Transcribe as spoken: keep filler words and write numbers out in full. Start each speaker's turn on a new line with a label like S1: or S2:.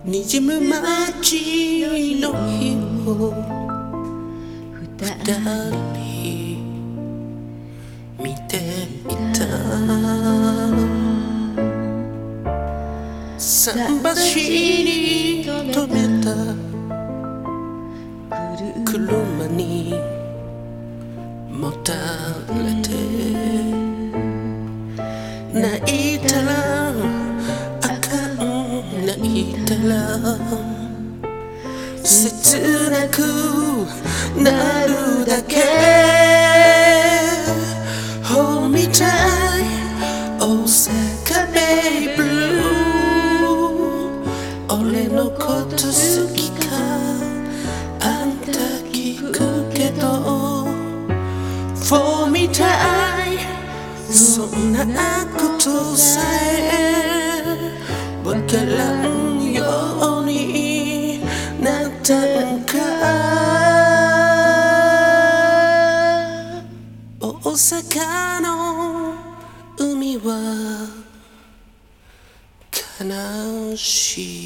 S1: にじむ街の日を二人見ていた。桟橋に止めた車にもたれて泣いたらあかん、泣いたら切なくなるだけ。Hold me tight 大阪ベイブルー、俺のこと好きかあんた聞くけど For me tight そんなことさえわからんようになったんか。大阪の海は悲しい。